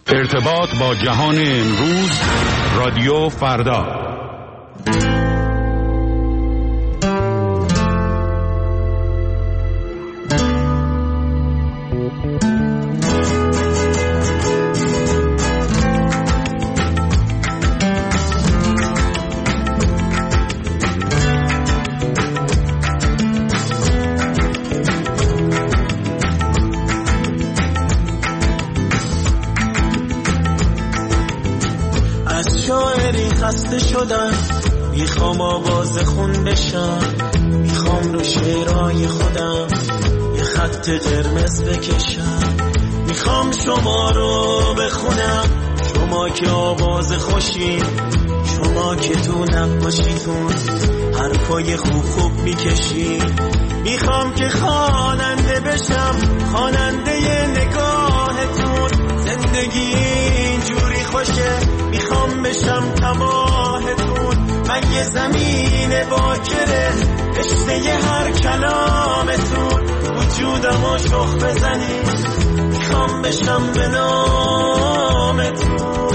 ارتباط با جهان امروز، رادیو فردا. خسته شدم، میخوام آواز خون بشم، میخوام رو شعرهای خودم یه خط قرمز بکشم، میخوام شما رو بخونم، شما که آواز خوشین، شما که تو نقاشیتون حرفای خوب خوب میکشین، میخوام که خواننده بشم، خواننده نگاهتون، زندگی اینجوری خوشه، میخوام بشم تباهتون، من یه زمین باکره، رشته هر کلامتون، وجودمو شخ بزنید، میخوام بشم به نامتون.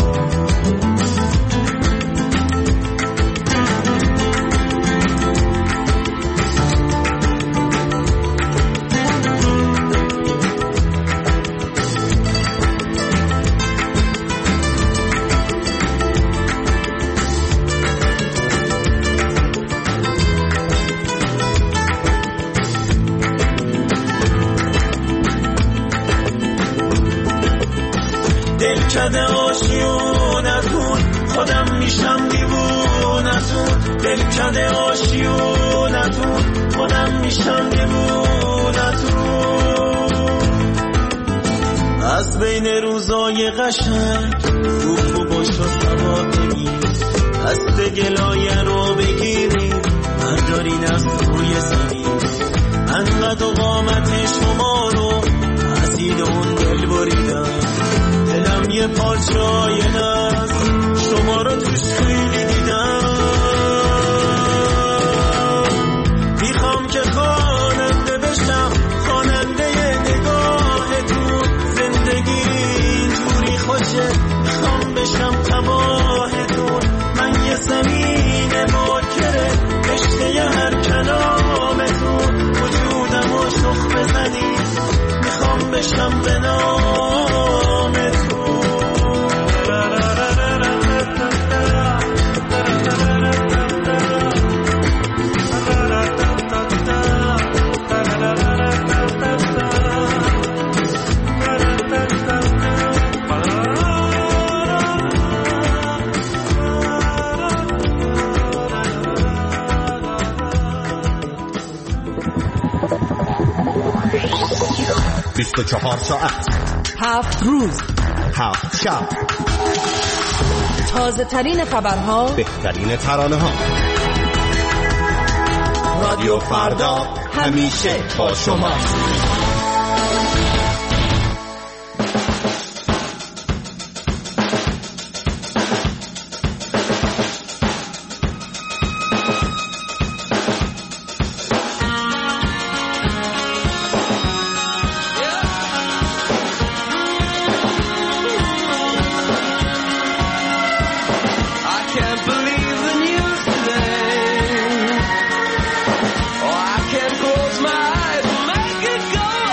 دلکده آشیونتون، خودم میشم دیوونتون، دلکده آشیونتون، خودم میشم دیوونتون. از بین روزای قشنگ خوب باش و سواد بگیر، دست گلایه رو بگیری بردارین از روی زمین، انقدر و قامت شما رو از این اون دل بریدم، دلم یه پارچای ناز شما رو توش خیلی دیدم، میخوام که خواننده بشم، خواننده نگاهتون، زندگی اینجوری خوشه، میخوام بشم تباهتون، من یه زمین باکره، رشته هر کلامتون، وجودمو شخ بزنید، میخوام بشم به نامتون. بیست و 24 ساعت، 7 روز، 7 شب، تازه ترین خبرها، بهترین ترانه ها. رادیو فردا همیشه با شما. Go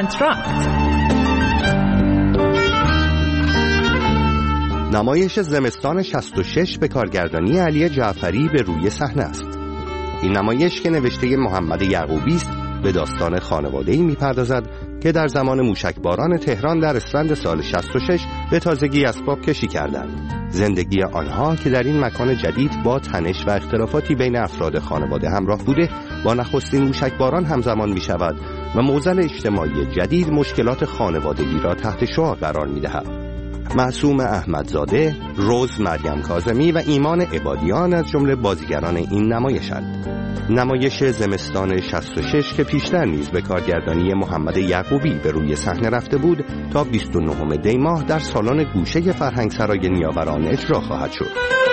آنتراکت. نمایش زمستان 66 به کارگردانی علی جعفری به روی صحنه است. این نمایش که نوشته محمد یعقوبی است به داستان خانواده‌ای می‌پردازد که در زمان موشکباران تهران در اسفند سال 66 به تازگی اسباب کشی کردند. زندگی آنها که در این مکان جدید با تنش و اختلافاتی بین افراد خانواده همراه بوده با نخستین موشکباران همزمان می‌شود و معضل اجتماعی جدید مشکلات خانوادگی را تحت شعاع قرار می‌دهد. معصوم احمدزاده، روز مریم کاظمی و ایمان عبادیان از جمله بازیگران این نمایشند. نمایش زمستان 66 که پیشتر نیز به کارگردانی محمد یعقوبی به روی صحنه رفته بود تا 29 دی ماه در سالن گوشه فرهنگسرای نیاوران اجرا خواهد شد.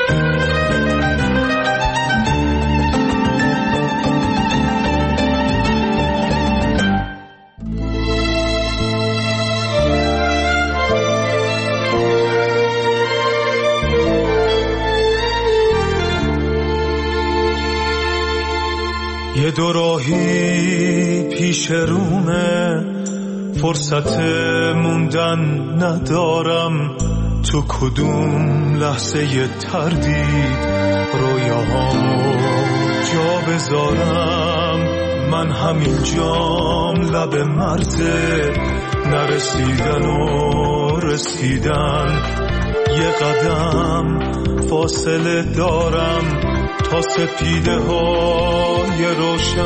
یه دوراهی پیش رومه، فرصت موندن ندارم، تو کدوم لحظه تردید رویاهامو جا بذارم. من همین جام لب مرزه، نرسیدن و رسیدن، یه قدم فاصله دارم تا سپیده های روشن.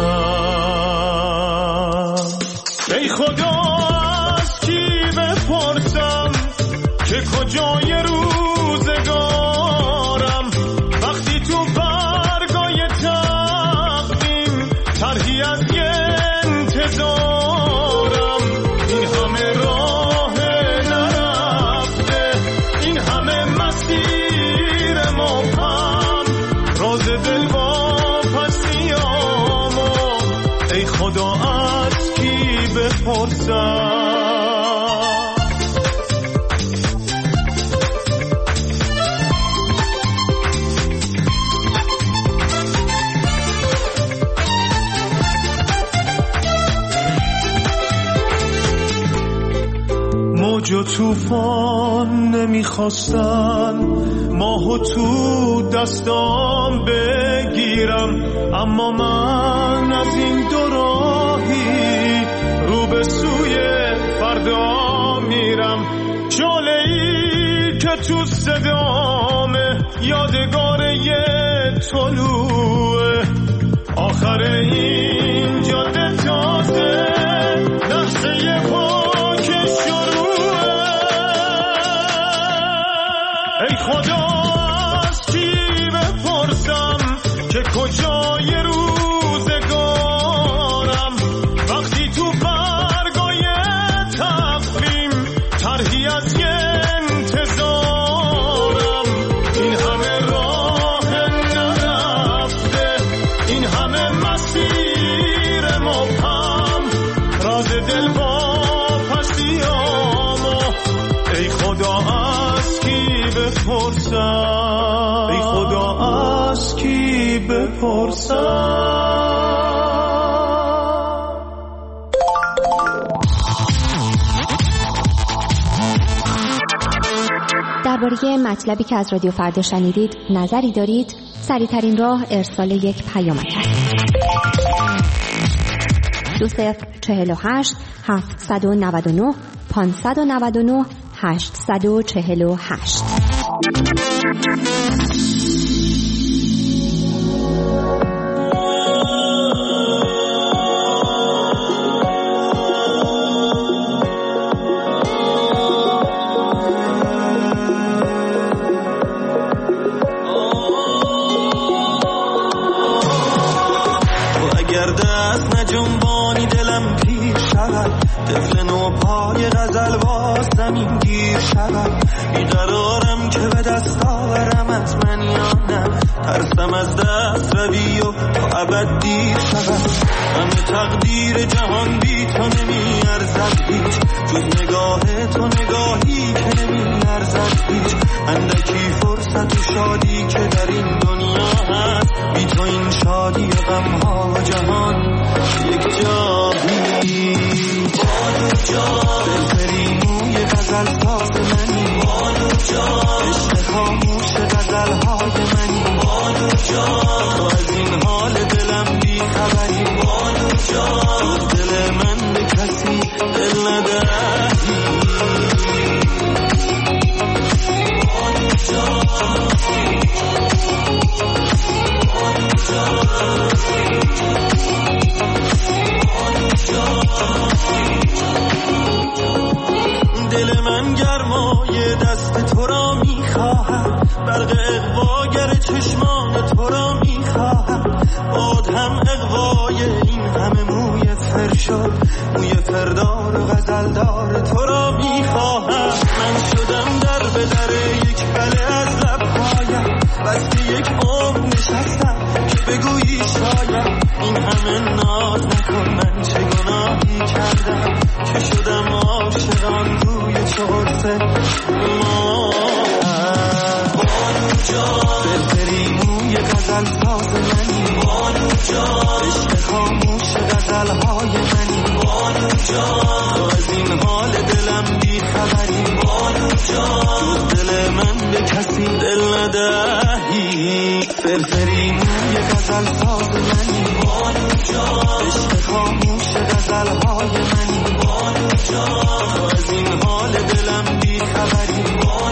ای خدا از کی بپرسم که کجای روزگارم، وقتی تو برگای تقویم طرحی از یه انتظارم. این همه راه نرفته، این همه مسیر مبهم، راز دل واپسیامو ای خدا از کی بپرسم. موج و طوفان نمیخواستن ماهو تو دستام بگیرم، اما من از این دوراهی رو به سوی فردا میرم. شعله‌ای که تو صدامه یادگار یه طلوعه، آخر این جاده تازه لحظه پاک شروعه. ای خدا از کی بپرسم که کجای روزگارم، وقتی تو برگای تقویم طرحی از یه انتظارم. این همه راه نرفته، این همه مسیر مبهم، راز دل واپسیامو ای خدا از کی بپرسم، ای خدا از کی بپرسم. درباره مطلبی که از رادیو فردا شنیدید نظری دارید؟ سریع‌ترین راه ارسال یک پیامک است. 2048 799 599 848. جنبانی دلم پیر شود، طفل نو پای غزل واسمین گیر شود. بیقرارم که به دست آورمت من یا نه، ترسم از دست روی و تا ابد دیر شود. همه تقدیر جهان بی تو نمی ارزد هیچ، جز نگاه تو نگاهی که نمی ارزد هیچ. اندکی فرصت و شادی که در این دنیا هست، بی تو این شادی و غمها و جهان یک جا بی. با تو چشمان تو را میخواهم، آدم اقوای این همه موی فرشاد، موی فردار و غزلدار تو را میخواهم. من شدم در به در یک بله از لبهایم، بسته یک عمر نشستم که بگویی شاید این همه ناز نکن، من چه گناهی کردم که شدم عاشقان روی چهارسه ما. بانو جان بهتری موی غزل ساز منی، بانو جان عشق خاموش غزلهای منی، بانو جان تو از این حال دلم بی خبری، بانو جان تو دل من به کسی دل ندهی. فرفری موی غزل ساز منی، بانو جان عشق خاموش غزلهای منی، بانو جان تو از این حال دلم بی خبری.